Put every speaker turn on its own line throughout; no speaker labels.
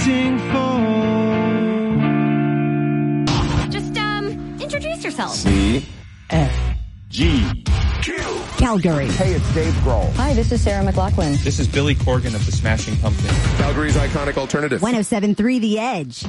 waiting for.
Just, introduce yourself.
C F G
Q.
Calgary.
Hey, it's Dave Grohl.
Hi, this is Sarah McLachlan.
This is Billy Corgan of the Smashing Pumpkins.
Calgary's iconic alternative.
107.3 The Edge.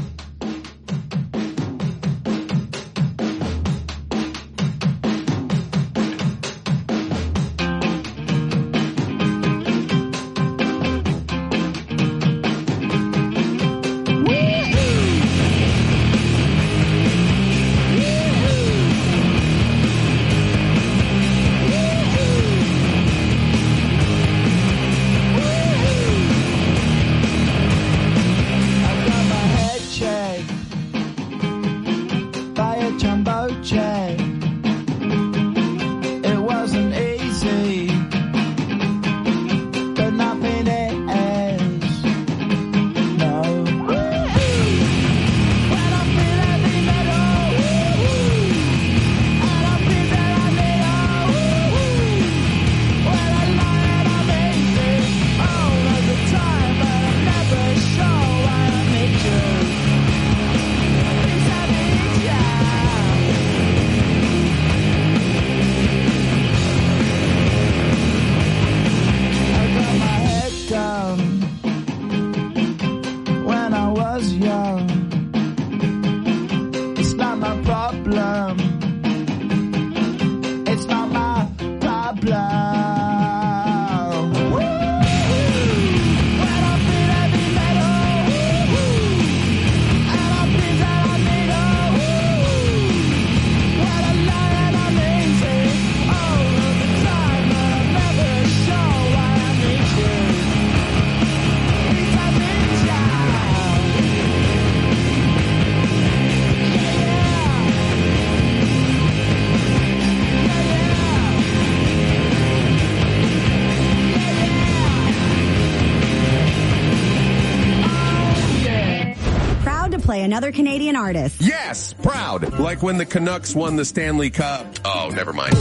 Another Canadian artist.
Yes, proud. Like when the Canucks won the Stanley Cup. Oh, never mind.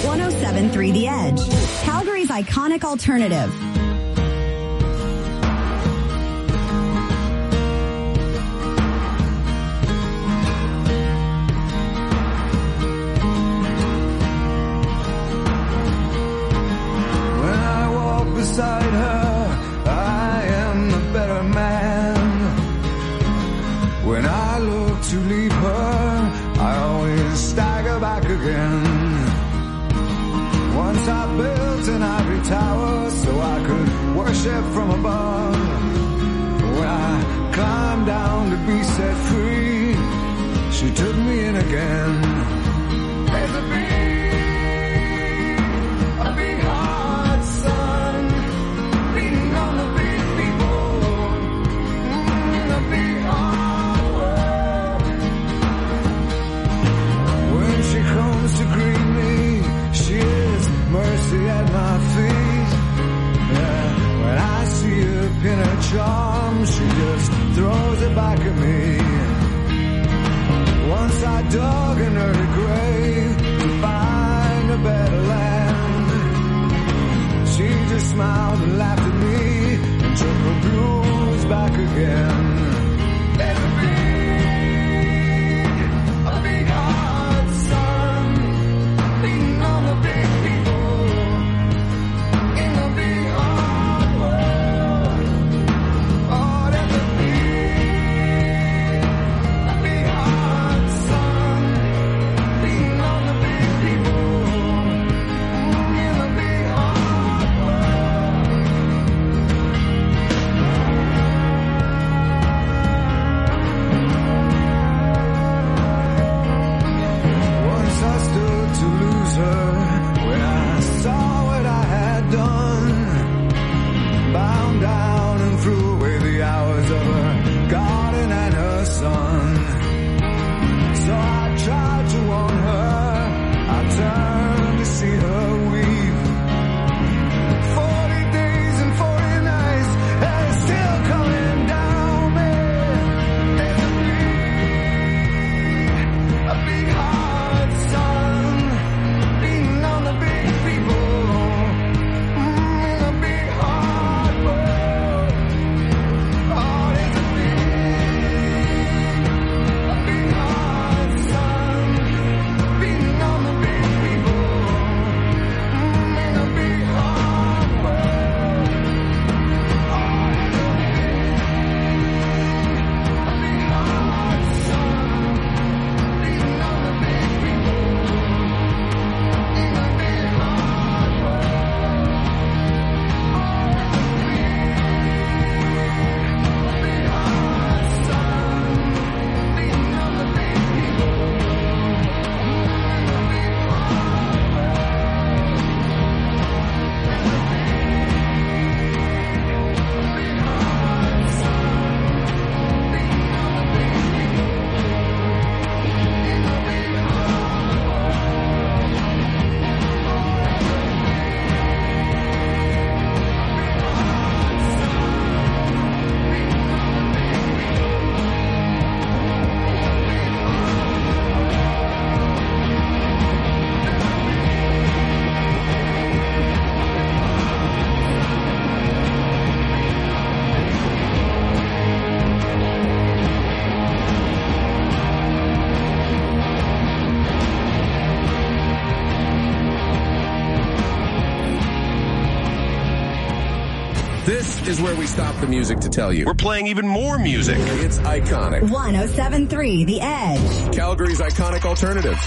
107.3 The Edge. Calgary's iconic alternative.
When I walk beside her, I am a better man. When I look to leave her, I always stagger back again. Once I built an ivory tower so I could worship from above. When I climbed down to be set free, she took me in again. There's a big heart, son, beating on the big people. The big heart world. When she comes to greet me, she is mercy at my feet. Yeah, when I see her pin her charm, she just throws it back at me. Once I dug an early grave to find a better land. She just smiled and laughed at me and took her blues back again. There's a big heart, son, beating on the big people in the big hard world. Oh, there's a big heart, son, beating on the big people in the big hard world.
is where we stop the music to tell you. We're playing even more music. It's iconic.
107.3 The Edge.
Calgary's iconic alternative.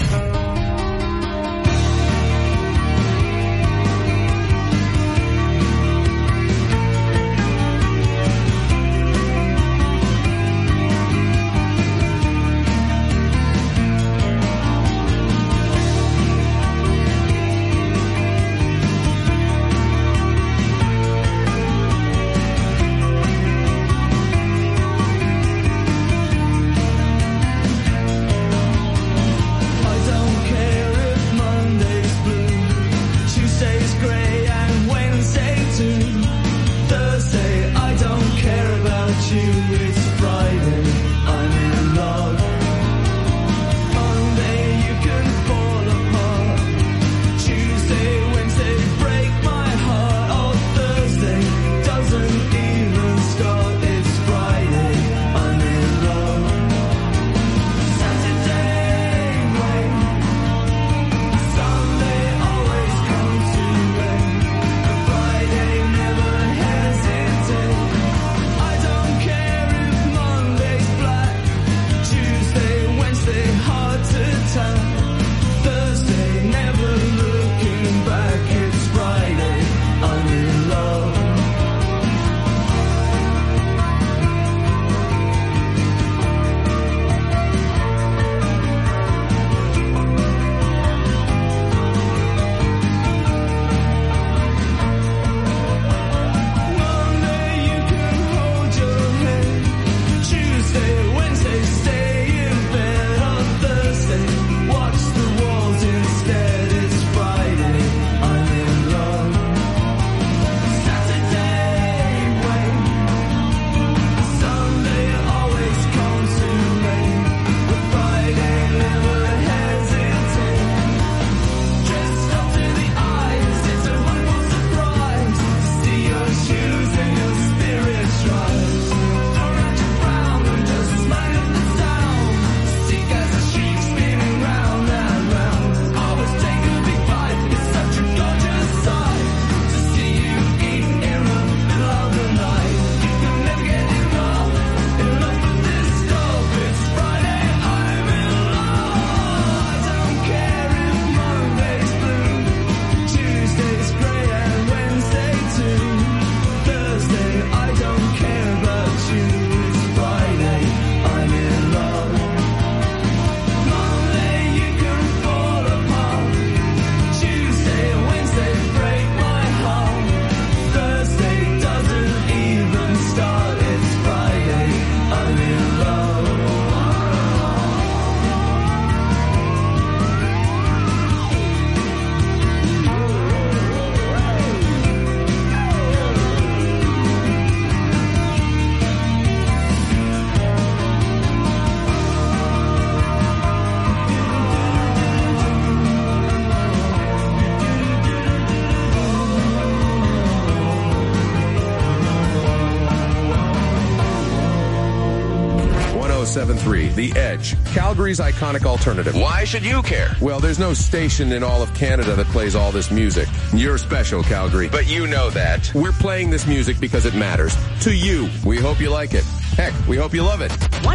The Edge, Calgary's iconic alternative. Why should you care? Well, there's no station in all of Canada that plays all this music. You're special, Calgary, but you know that. We're playing this music because it matters. To you. We hope you like it. Heck, we hope you love it.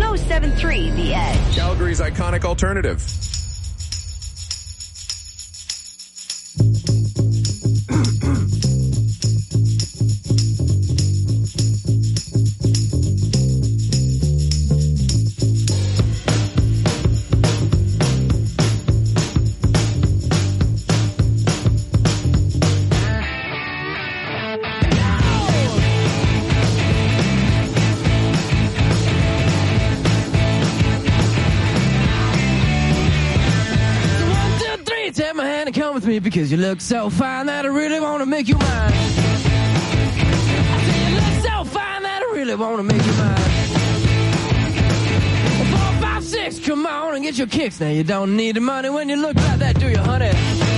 107.3 The Edge.
Calgary's iconic alternative.
Because you look so fine that I really want to make you mine. I say you look so fine that I really want to make you mine. 4, 5, 6, come on and get your kicks. Now you don't need the money when you look like that, do you, honey?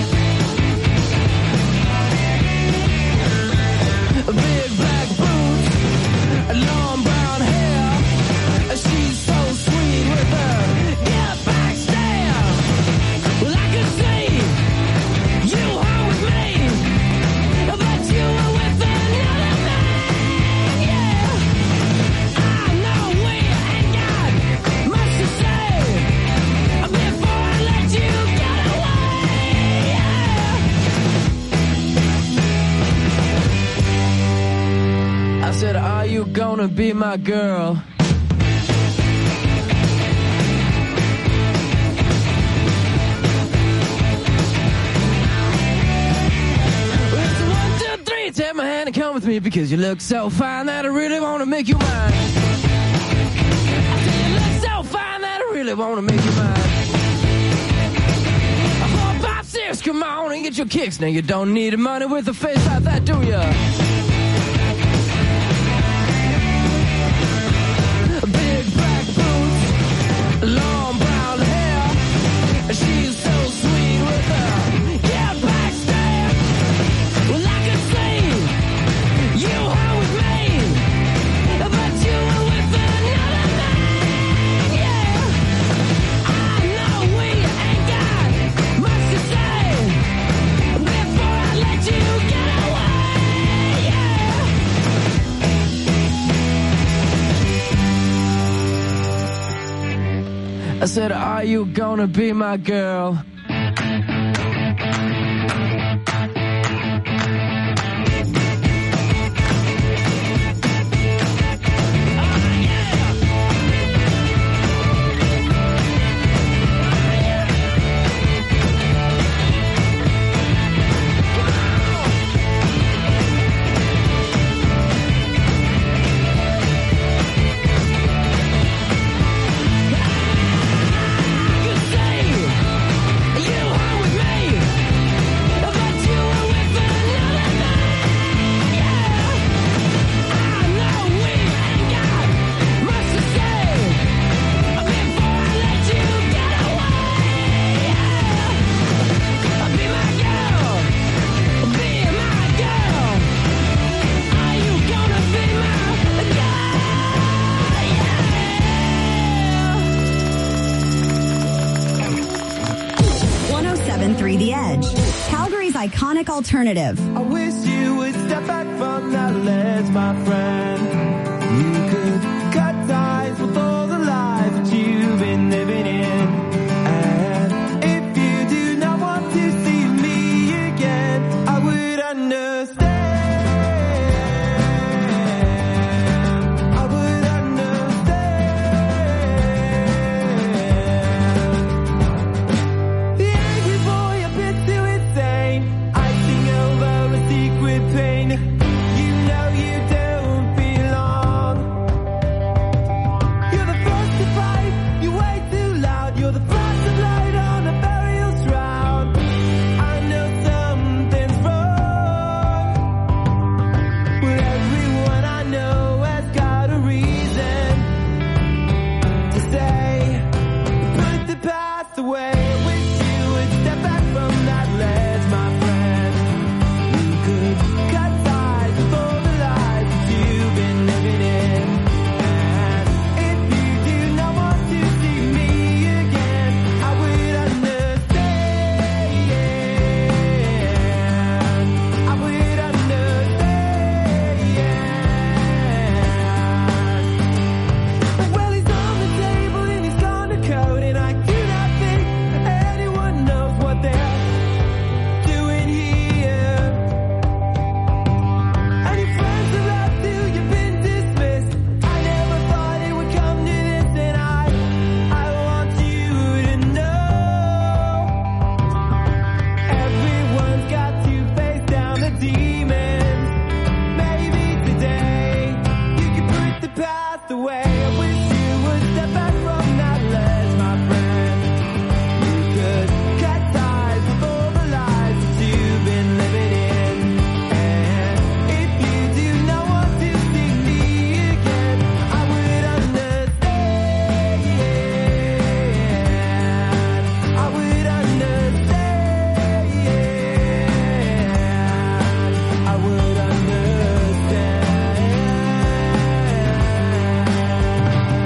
Big black boots, long brown hair. She's so sweet with her get back stare. Well, I could see you home with me, but you were with another man. gonna be my girl? It's 1, 2, 3, take my hand and come with me because you look so fine that I really wanna make you mine. I say you look so fine that I really wanna make you mine. 4, 5, 6, come on and get your kicks. Now you don't need money with a face like that, do ya? Big black boots, long brown hair. She's so sweet with her get back stare. Well, I could see you home with me, but you were with another man. Yeah, I know we ain't got much to say before I let you get away. Yeah. I said, are you gonna be my girl?
The Edge, Calgary's iconic alternative.
I wish you would step back from that ledge, my friend. You could cut ties with all the lies that you've been living in. And if you do not want to see me again, I would understand. I would understand. The angry boy a bit too insane, icing over a secret pain. You know you don't belong. You're the first to fight, you're way too loud. You're the first to light on a burial shroud. I know something's wrong, but everyone I know has got a reason to stay. Put the past away. I wish you would step back from that ledge, my friend. You could cut ties with all the lies that you've been living in. And if you do not want to see me again, I would understand. I would understand. Well, he's on the table and he's gone to code, and I do not think anyone knows what they're doing here. And your friends have left you, you've been dismissed. I never thought it would come to this, and I want you to know everyone's got to face down the demons. Maybe today you can put the past away. I wish you would step back from that ledge, my friend. You could cut ties with all the lies that you've been living in. And if you do not want to see me again, I would understand. I would understand. I would understand.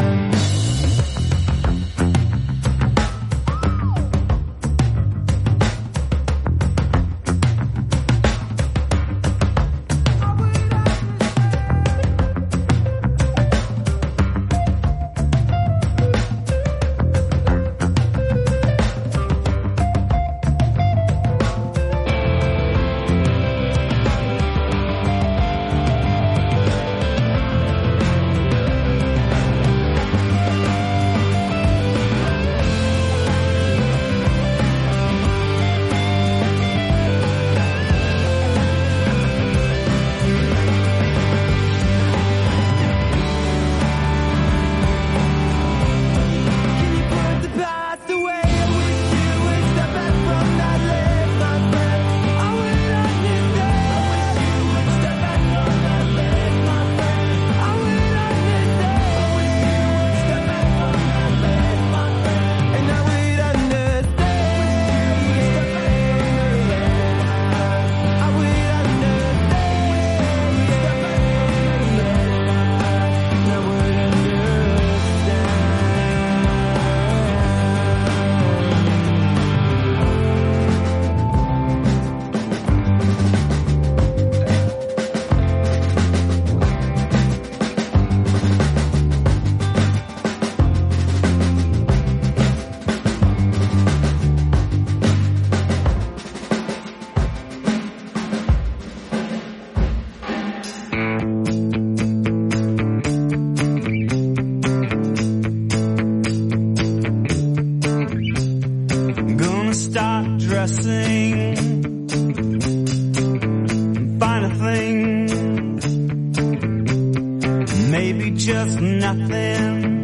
Maybe just nothing.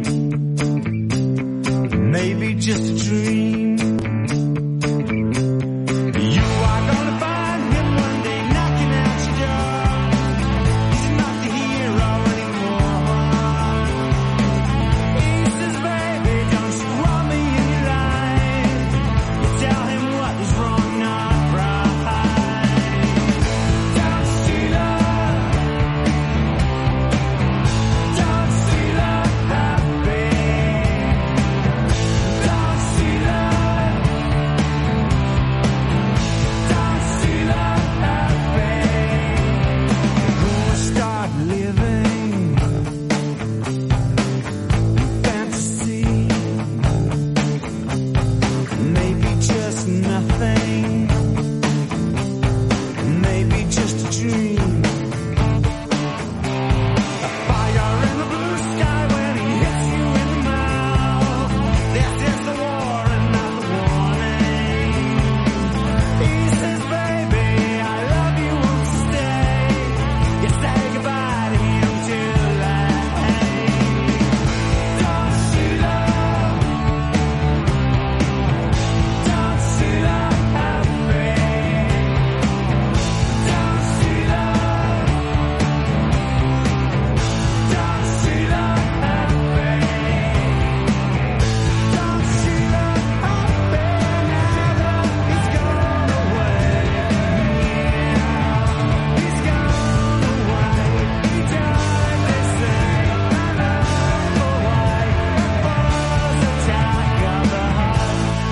Maybe just a dream. You are gonna find him one day knocking at your door. He's not the hero anymore. He says, baby, don't you want me in your life? You tell him what is wrong, not right. Don't steal her. Don't steal her happy. Don't steal her. Don't steal her happy. Gonna start living fantasy. Maybe just nothing. Maybe just a dream. A fire in the blue sky when he hits you in the mouth. This is the war and not the warning. He says, baby, I love you, won't you stay? You say goodbye to him too late. Don't shoot her. Don't shoot her happy. Don't shoot her. Don't shoot her happy. Don't shoot her happy. Now he's gone away. He's gone away. He died, they say. I know why. Falls attack on the heart.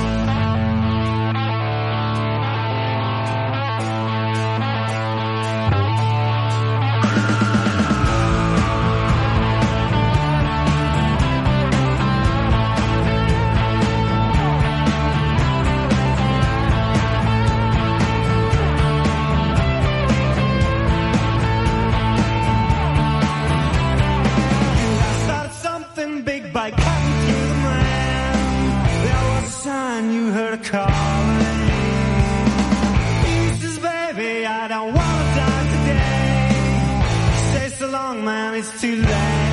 Started something big by cutting through the man. There was a sign, you heard a calling. He says, baby, I don't want to die today. Say so long, man, it's too late.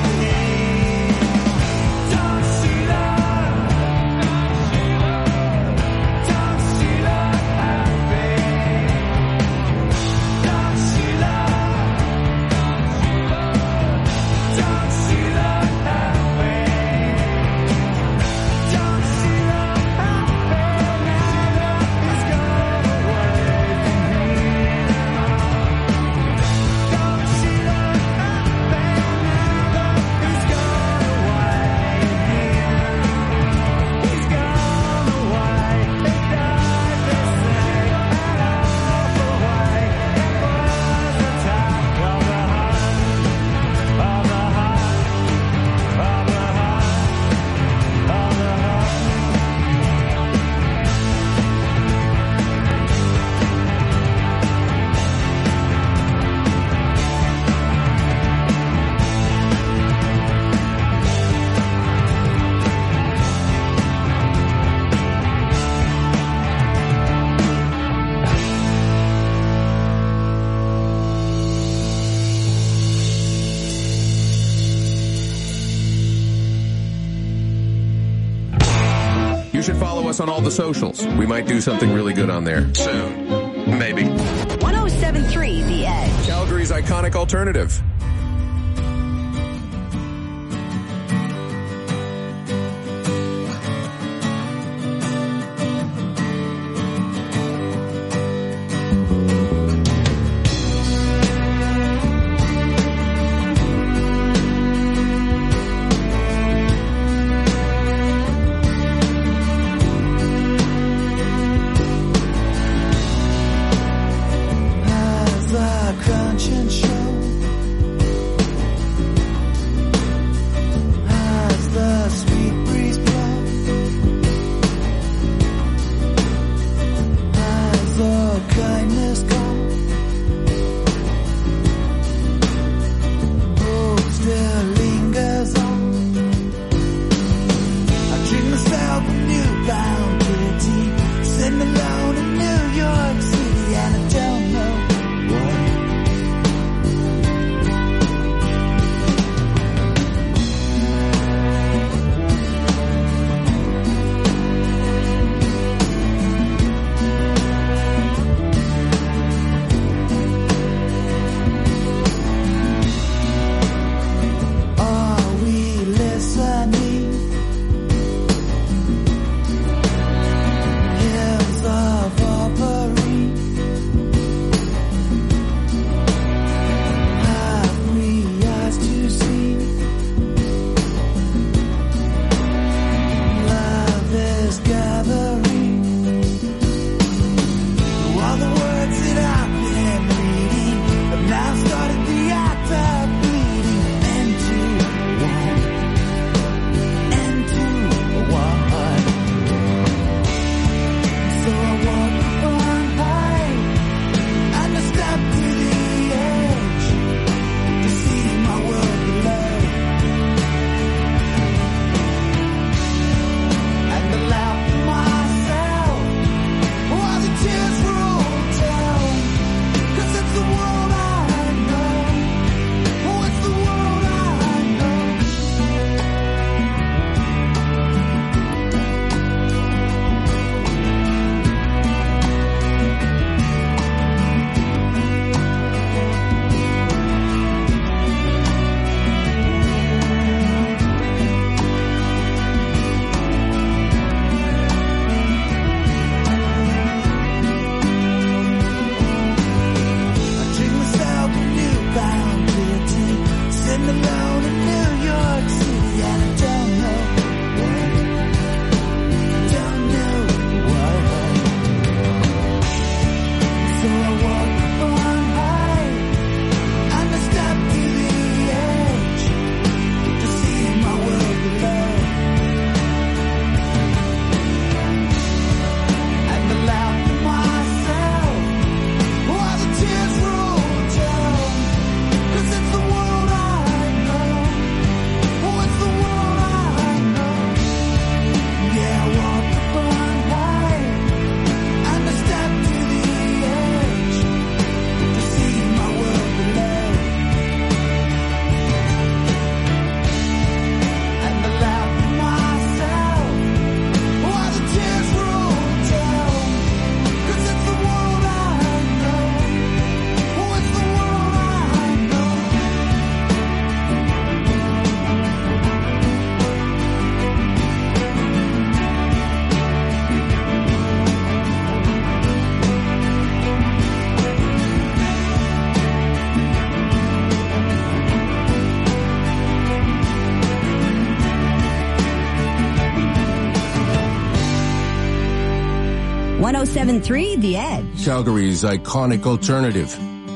Don't shoot her. Don't shoot her happy. Don't shoot her. Don't shoot her happy. Don't shoot her happy. Now he's gone away from here. Don't shoot her happy. Now he's gone away here. He's gone away. He died, they say, an awful way. It was a attack of the heart. Of the heart, of the heart, of the heart.
You should follow us on all the socials. We might do something really good on there soon. Maybe.
1073 The Edge.
Calgary's iconic alternative.
As the conscience show
107.3 The Edge.
Calgary's iconic alternative.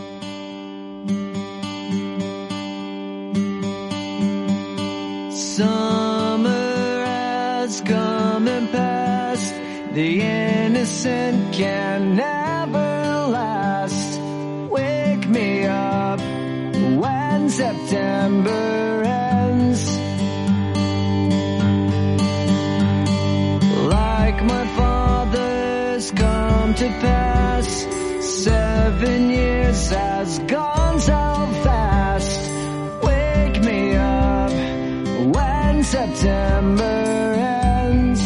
Summer has come and passed. The innocent can never last. Wake me up when September ends. Like my father's come to pass. 7 years has gone so fast. Wake me up when September ends.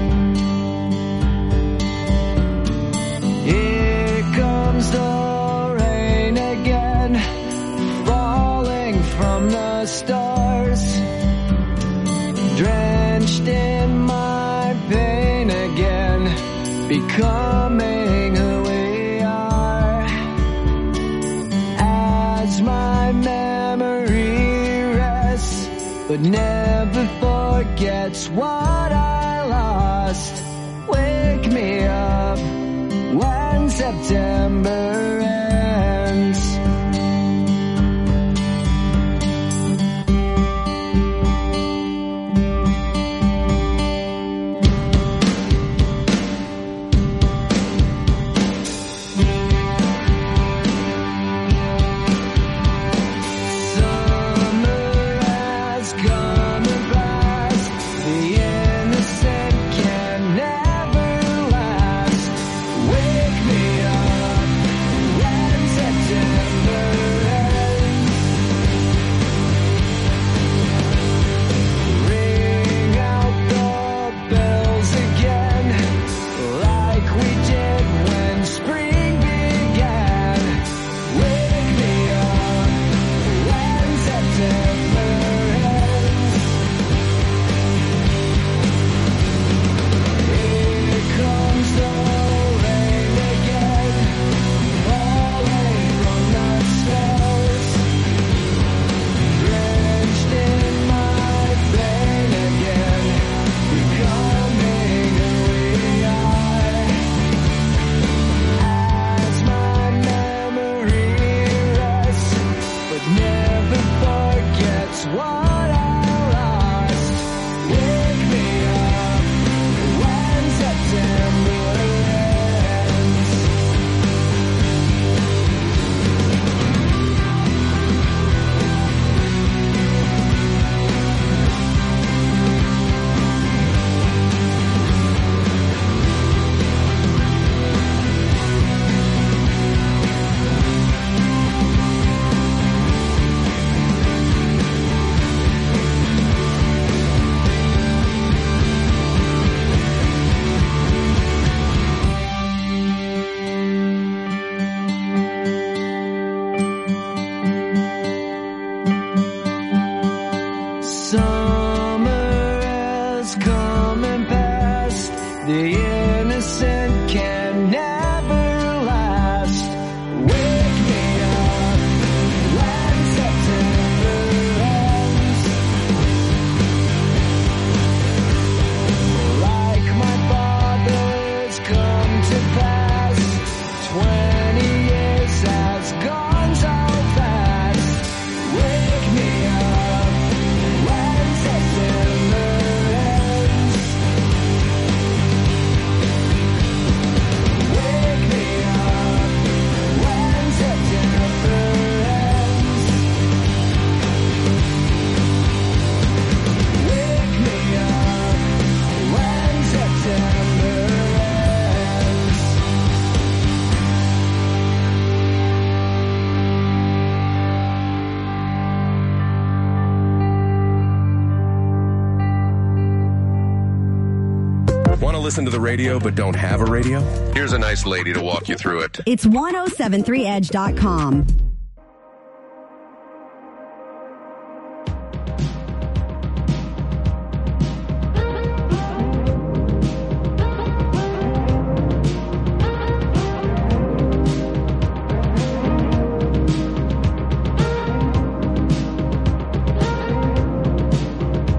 Here comes the rain again, falling from the stars, drenched in my pain again, becoming who we are. As my memory rests, but never forgets what I lost. Wake me up when September ends.
Listen to the radio but don't have a radio? Here's a nice lady to walk you through it.
It's 1073edge.com.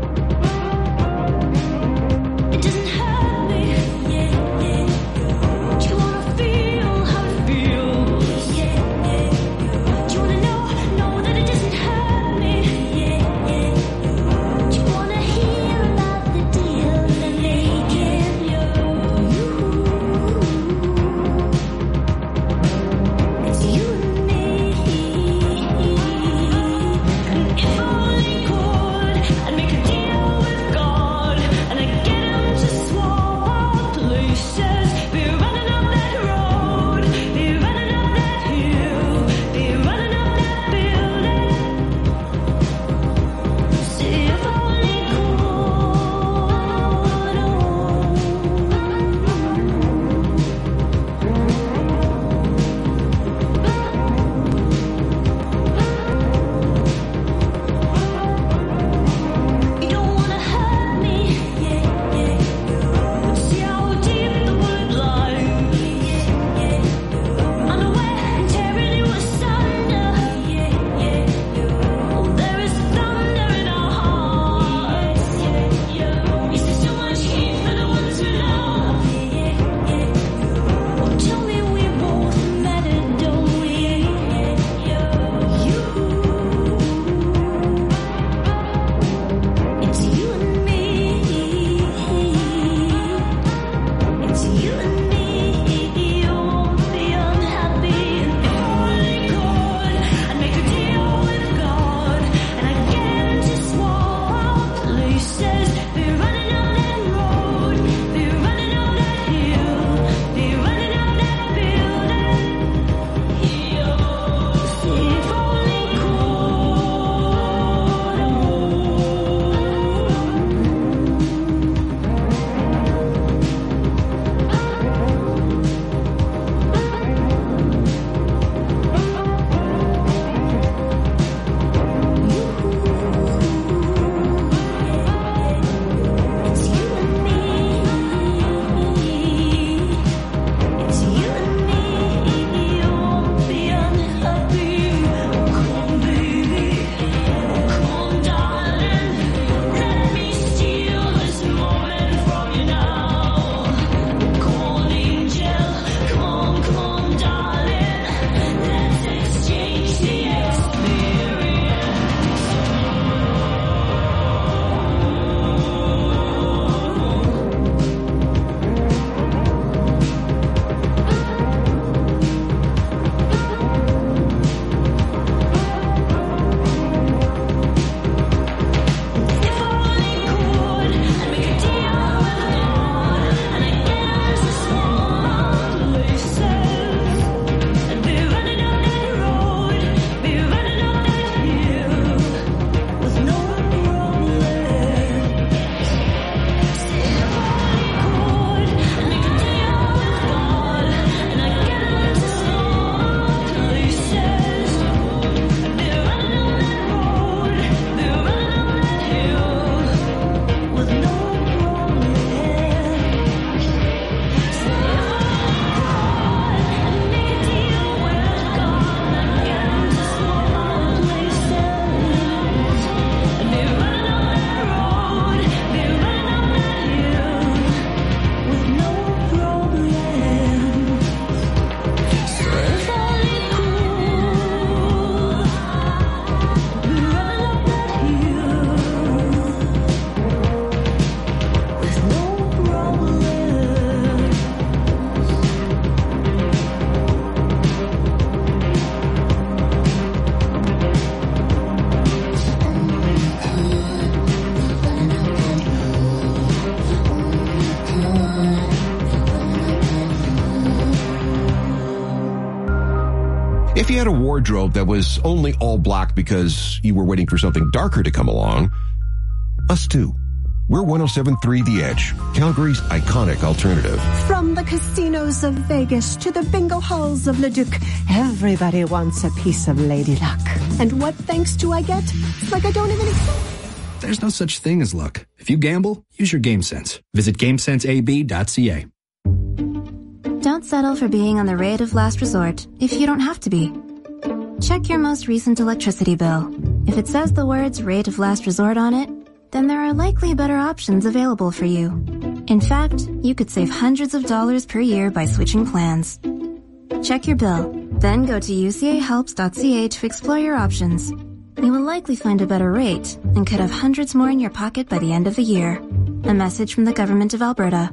It doesn't hurt me, yeah, yeah. had a wardrobe that was only all black because you were waiting for something darker to come along, us too. We're 107.3 The Edge, Calgary's iconic alternative.
From the casinos of Vegas to the bingo halls of Leduc, everybody wants a piece of Lady Luck. And what thanks do I get? It's like I don't even exist.
There's no such thing as luck. If you gamble, use your game sense. Visit GameSenseAB.ca.
Don't settle for being on the rate of last resort if you don't have to be. Check your most recent electricity bill. If it says the words rate of last resort on it, then there are likely better options available for you. In fact, you could save hundreds of dollars per year by switching plans. Check your bill, then go to ucahelps.ca to explore your options. You will likely find a better rate and could have hundreds more in your pocket by the end of the year. A message from the Government of Alberta.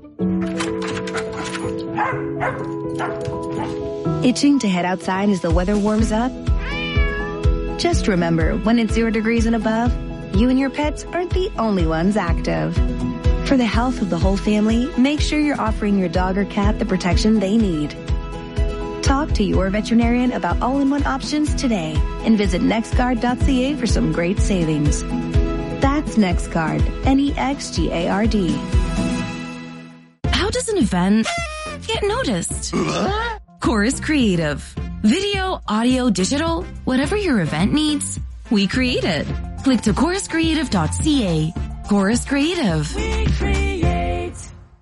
Itching to head outside as the weather warms up? Just remember, when it's 0 degrees and above, you and your pets aren't the only ones active. For the health of the whole family, make sure you're offering your dog or cat the protection they need. Talk to your veterinarian about all-in-one options today and visit nextguard.ca for some great savings. That's NextGuard, NEXGARD.
How does an event get noticed? Chorus Creative. Video, audio, digital, whatever your event needs, we create it. Click to choruscreative.ca. Chorus Creative.
We create.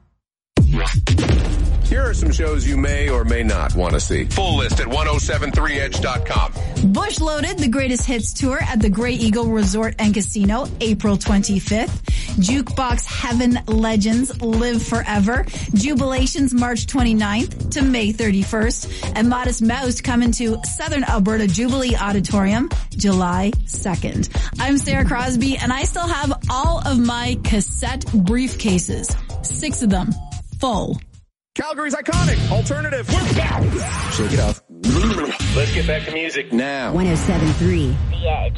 Here are some shows you may or may not want to see. Full list at 1073edge.com.
Bush Loaded, the Greatest Hits Tour at the Grey Eagle Resort and Casino, April 25th. Jukebox Heaven Legends, Live Forever. Jubilations, March 29th to May 31st. And Modest Mouse coming to Southern Alberta Jubilee Auditorium, July 2nd. I'm Sarah Crosby, and I still have all of my cassette briefcases. 6 of them, full.
Calgary's iconic alternative. Shake it off. Let's get back to music now.
107.3
The Edge.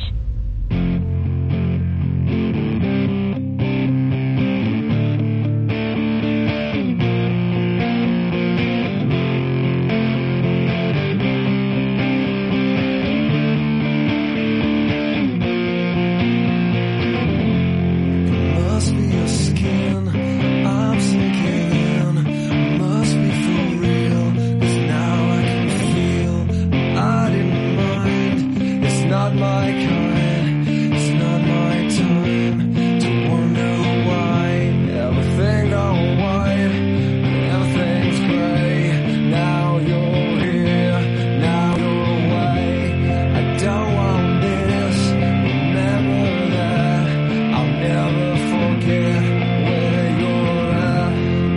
Must be your skin. I'm sinking in. Must be for real. 'Cause now I can feel I didn't mind. It's not my kind. It's not my time to wonder why everything gone white. Everything's gray. Now you're here. Now you're away. I don't want this. Remember that. I'll never forget where you're at.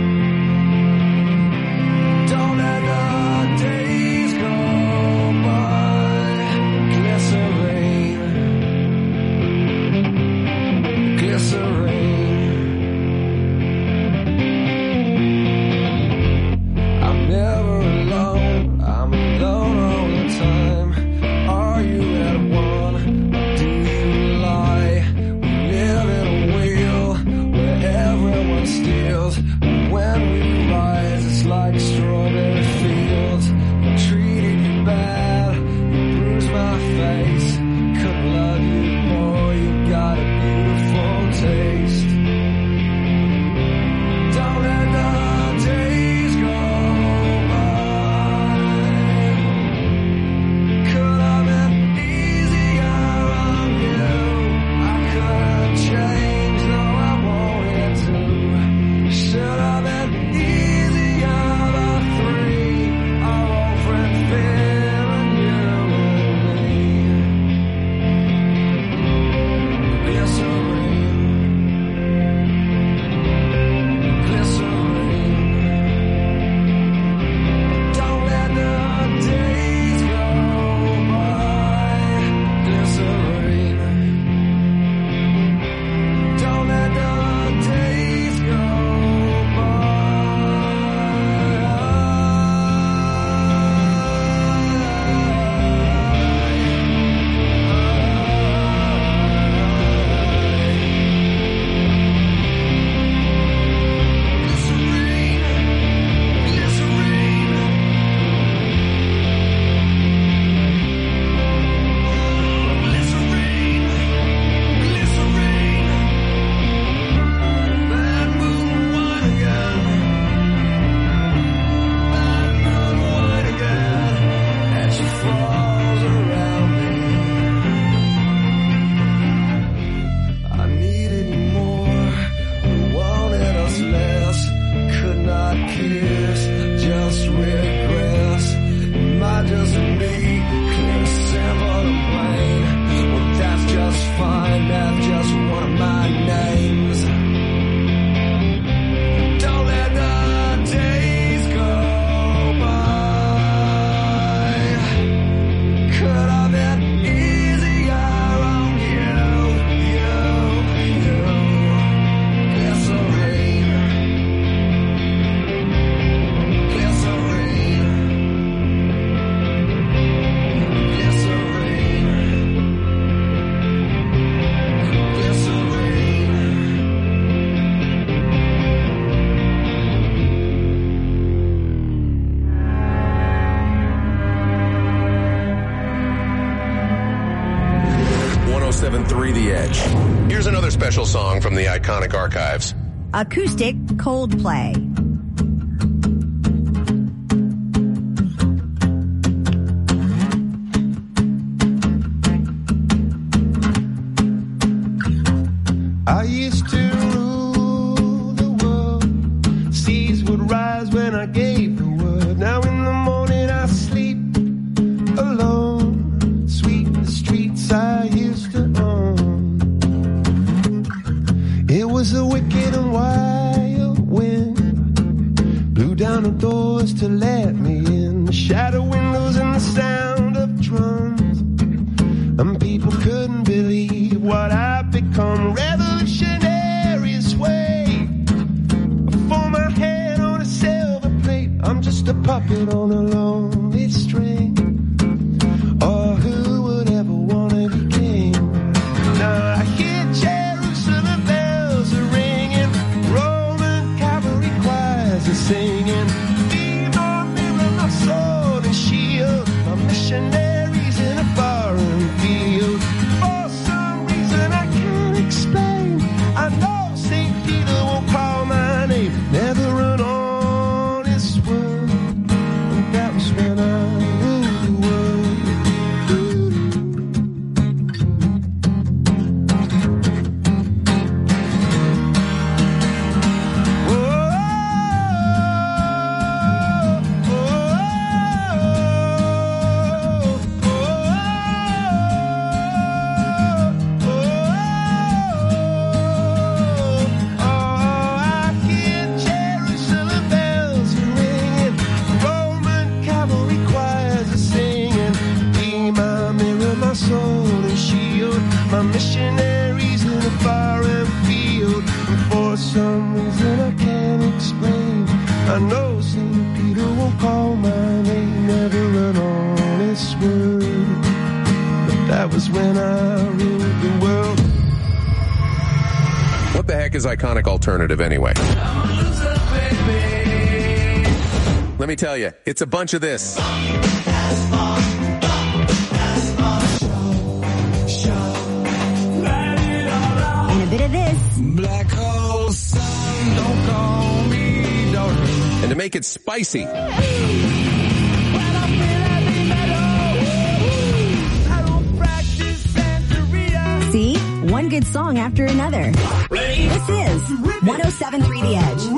Don't let the days go by. Glycerine, glycerine. I'm never alone. I'm alone all the time. Are you at one? Or do you lie? We live in a wheel where everyone steals. But when we rise, it's like strawberry fields. I treated you bad. You bruised my face. Couldn't love you more. You got a beautiful taste.
Edge. Here's another special song from the iconic archives.
Acoustic Coldplay.
I used to rule the world. Seas would rise when I gave the word. Now in the morning I sleep alone. Sweep the streets I used to own. It was a wicked and wild wind. Blew down the doors to let me in. The shadow windows and the sound of drums. And people couldn't believe what I'd become. Revolutionary sway. For my head on a silver plate. I'm just a puppet on a lonely string. Oh, who would ever want to be king? Now I hear Jerusalem bells are ringing. Roman cavalry choirs are singing. Be my mirror, my sword and shield. My missionaries in a foreign field. For some reason I can't explain. I know St. Peter won't call my name. Never run on this world. And that was when I ruled the world. I hear Jerusalem bells are ringing. Roman cavalry choirs are singing. Be my mirror, my sword and shield. My missionaries in a foreign field. And for some reason I can't explain. I know St. Peter won't call my name. Never an honest word. But that was when I ruled the world.
What the heck is iconic alternative anyway? Let me tell you, it's a bunch of this.
And a bit of this.
Black hole sun, don't call me darling.
And to make it spicy,
See? One good song after another. This is 107.3 The Edge.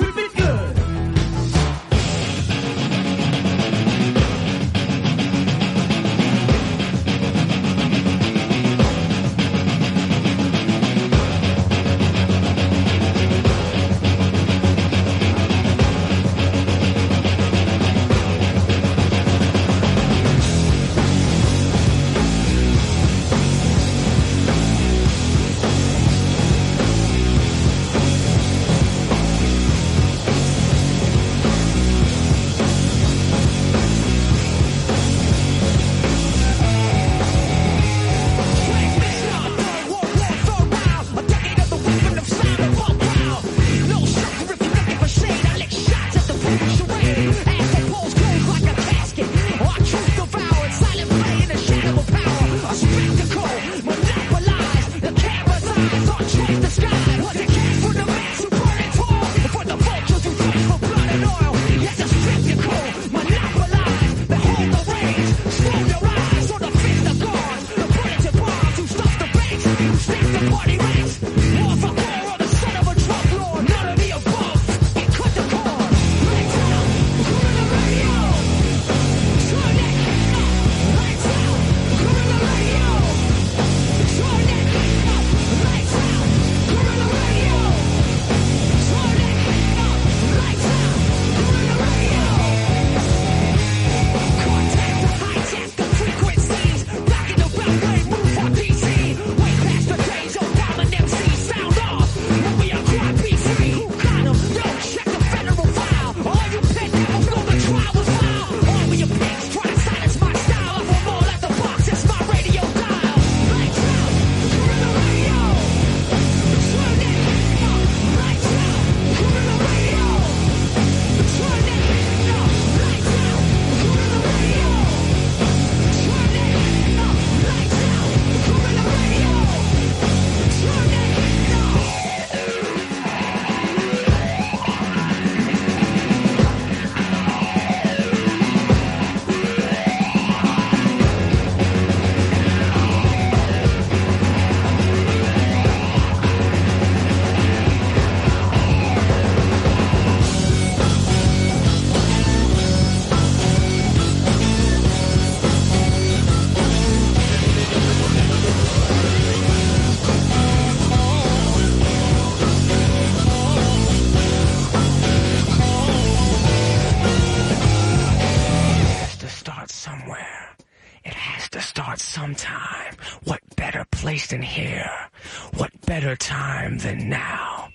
sometime. What better place than here? What better time than now?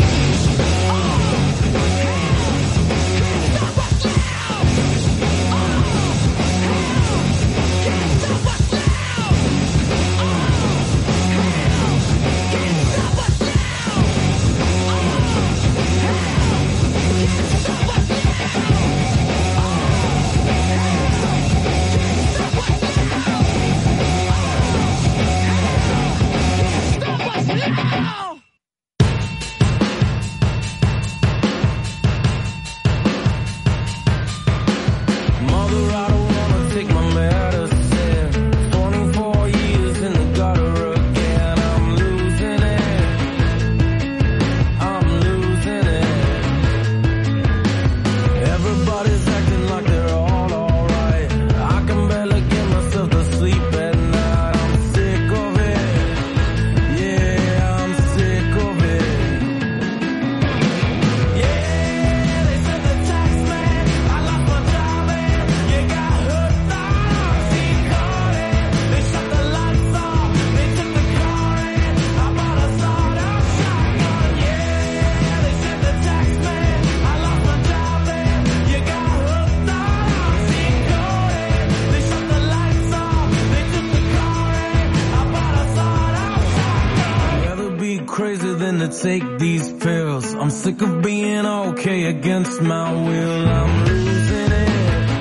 Take these pills. I'm sick of being okay against my will. I'm losing it.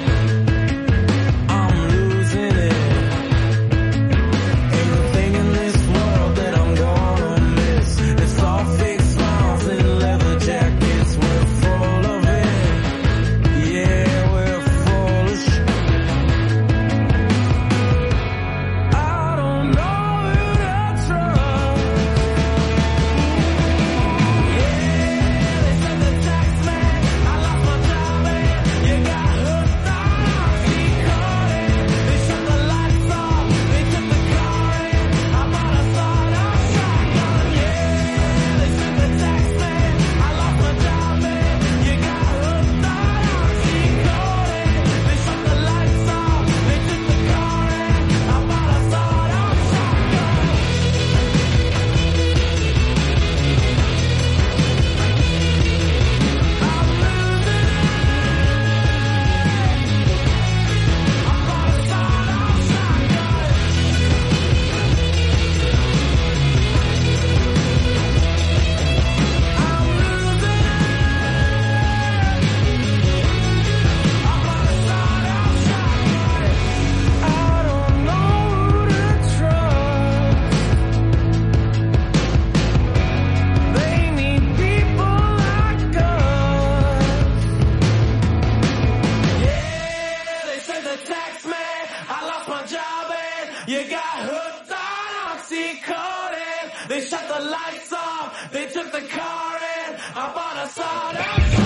I'm losing it. Everything in this world that I'm gonna miss. It's all fake smiles and leather jackets. We're full of it. Yeah, we're full of shit. I don't know who to trust. They shut the lights off. They took the car in. I bought a soda.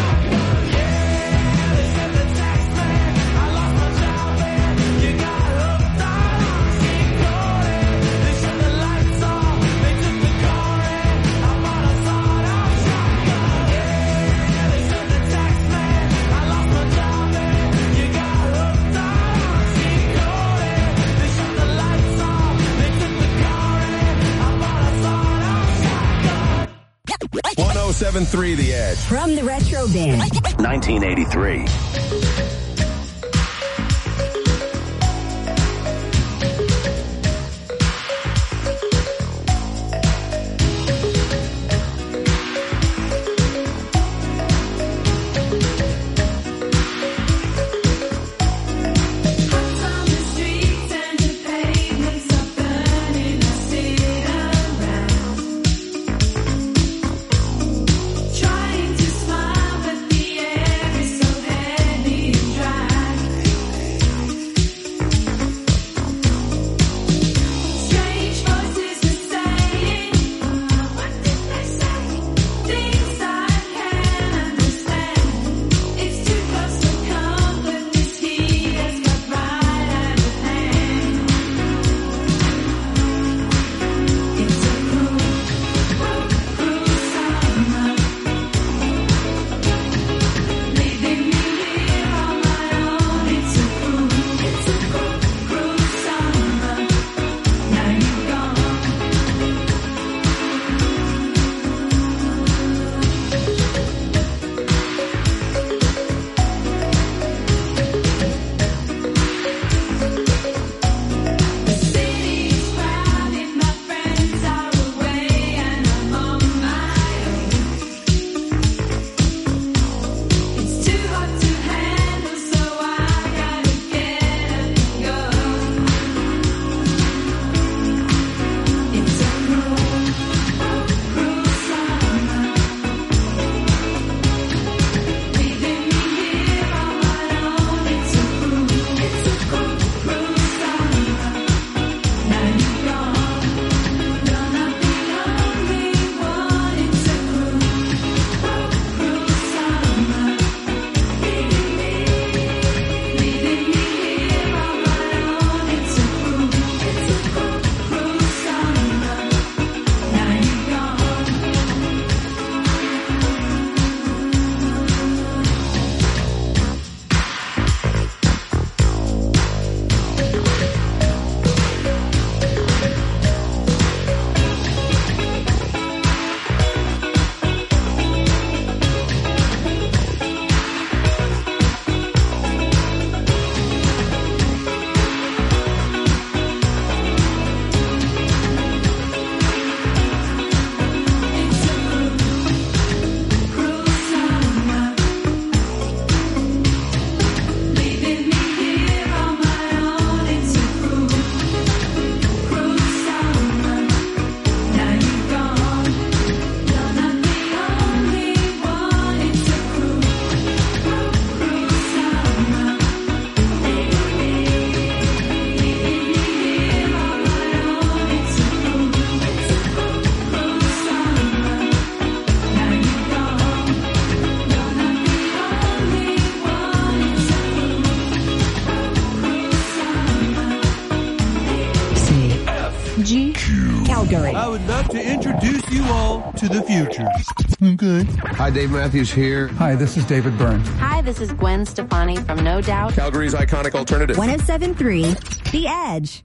Yeah, they said the tax man. I lost my job and you got hooked on oxycodone. They shut the lights off. They took the car in. I bought a soda shotgun. Yeah, they said the tax man. I lost my job and you got hooked on oxycodone. They shut the lights off. They took the car in. I bought a soda shotgun.
107.3 The Edge.
From the Retro Bin.
1983.
Trying to smile, but the air is so heavy.
you all to the future. Okay.
Hi, Dave Matthews here.
Hi, this is David Byrne.
Hi, this is Gwen Stefani from No Doubt.
Calgary's iconic alternative.
107.3 The Edge.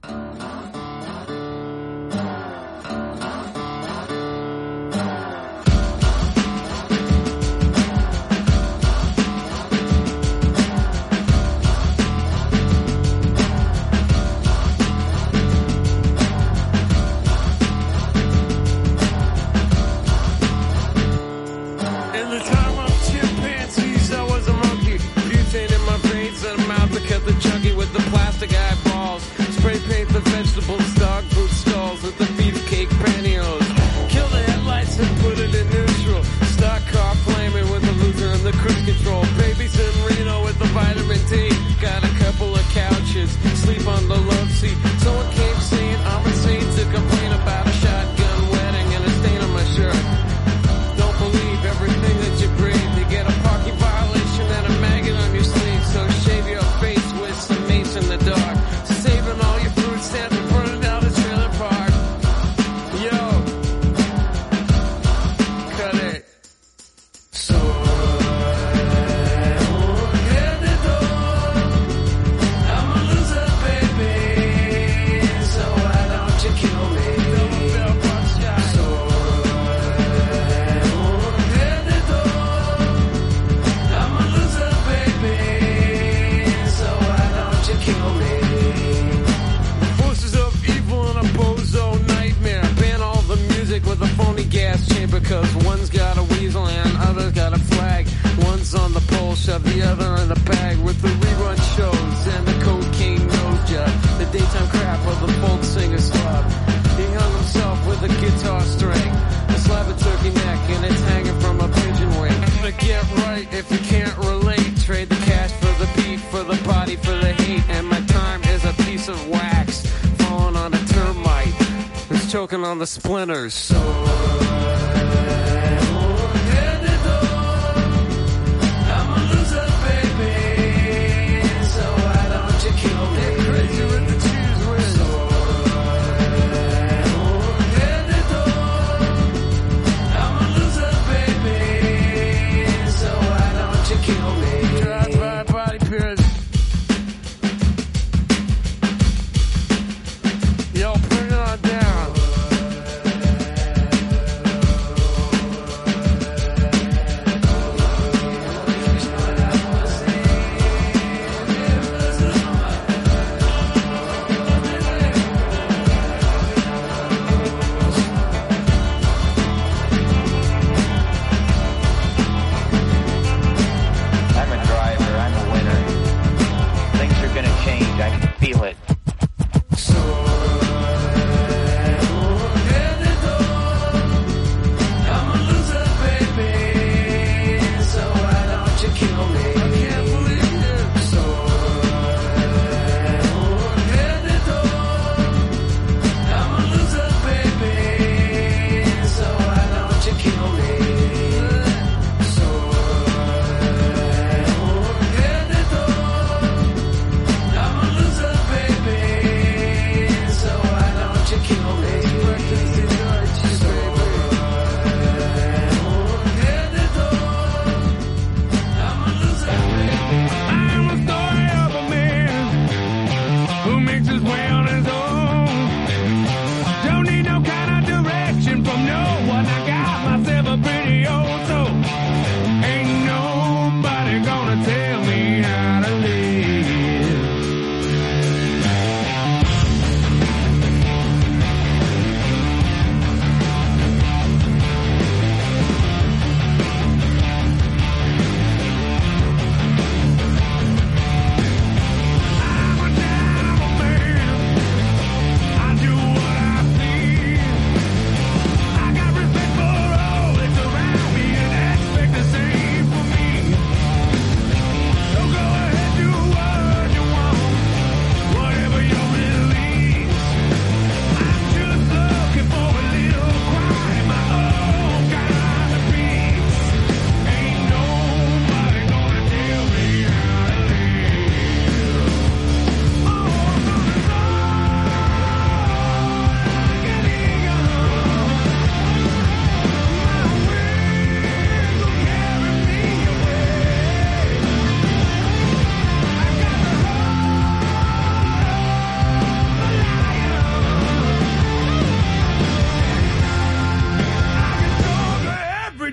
Choking on the splinters.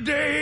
day